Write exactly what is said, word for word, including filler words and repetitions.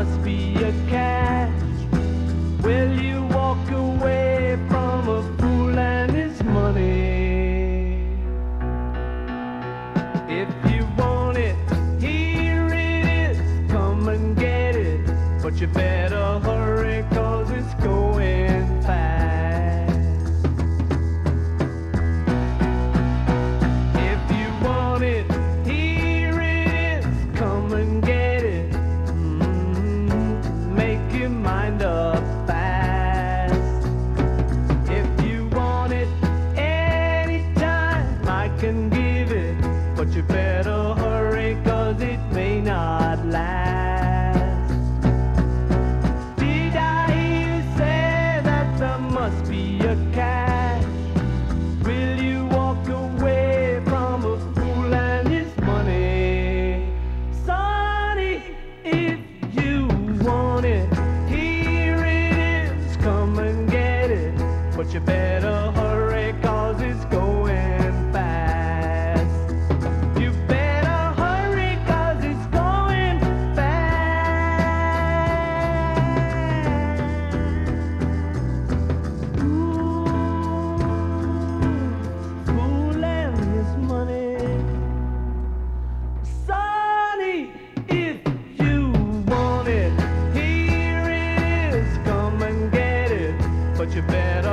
must be a catch. Will you walk away from a fool and his money? If you want it, here it is, come and get it. But you better hurry, cause it's going fast. If you want it, here it is, come and get it. Mm, make your mind up fast. If you want it anytime, I can give it. But you better hurry, cause it may not last. Must be a catch. Will you walk away from a fool and his money? Sonny, if you want it, here it is, come and get it. But you better hurry, cause it's going fast. You better hurry, cause it's going but you better